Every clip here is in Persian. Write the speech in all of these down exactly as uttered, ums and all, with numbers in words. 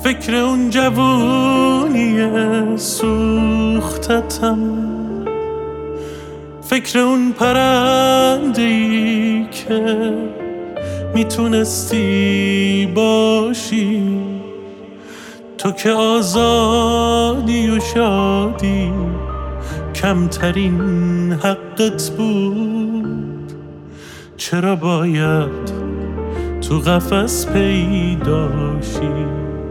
فکر اون جوونی سوختتم، فکر اون پرنده‌ای که میتونستی باشی، تو که آزادی و شادی کمترین حقت بود. چرا باید تو قفس پیداشی؟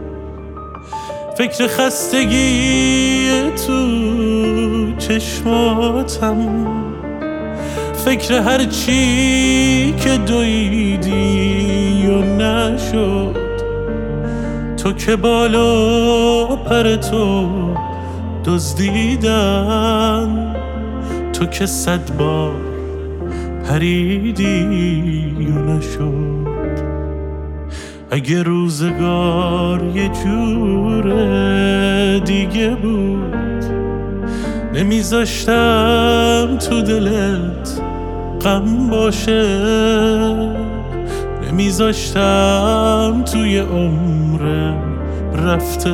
فکر خستگی تو چشماتم، فکر هر چی که دویدی و نشد، تو که بالا پر تو دزدیدن، تو که صد بار پریدی و نشد. اگه روزگار یه جور دیگه بود، نمیذاشتم تو دلت غم باشه، نمیذاشتم توی عمر رفته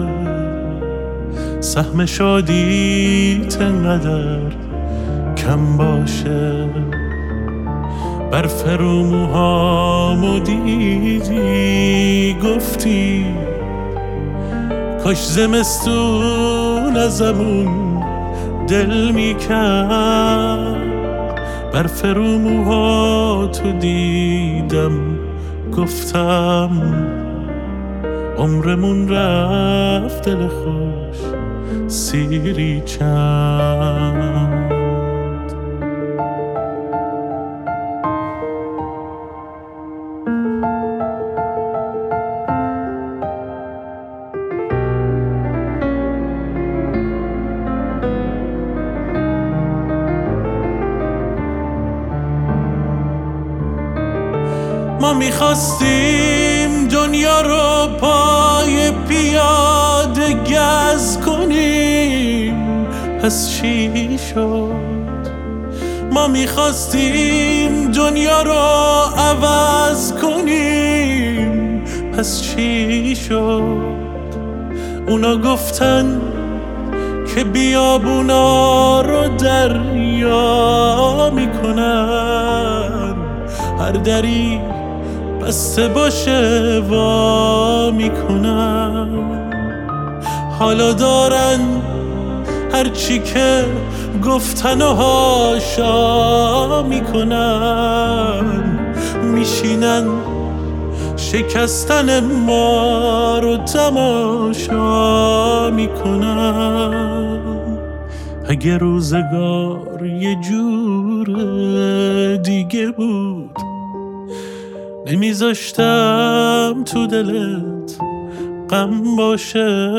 سهم شادیت انقدر کم باشه. برف رو موهامو دیدی گفتی کاش زمستون ازمون دل میکرد. برف رو موهاتو دیدم گفتم عمرمون رفت دل خوش سیری چند. ما میخواستیم دنیا رو پای پیاده گز کنیم، پس چی شد؟ ما میخواستیم دنیا رو عوض کنیم، پس چی شد؟ اونا گفتن که بیابونا رو دریا میکنن، هر دری بسته باشه وا میکنن. حالا دارن هرچی که گفتن و هاشا میکنن، میشینن شکستن ما رو تماشا میکنن. اگه روزگار یه جور دیگه بود، نمیذاشتم تو دلت غم باشه،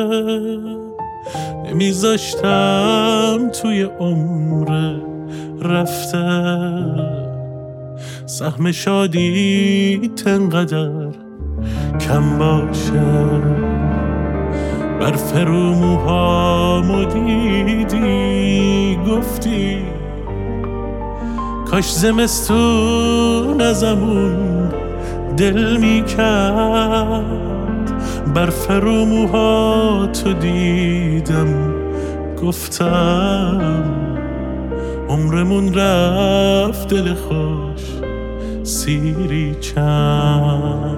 نمیذاشتم توی عمر رفته سهم شادیت انقدر کم باشه. برف رو موهامو دیدی گفتی کاش زمستون ازمون دل میکرد. برف رو موهاتو دیدم گفتم عمرمون رفت دل خوش سیری چند.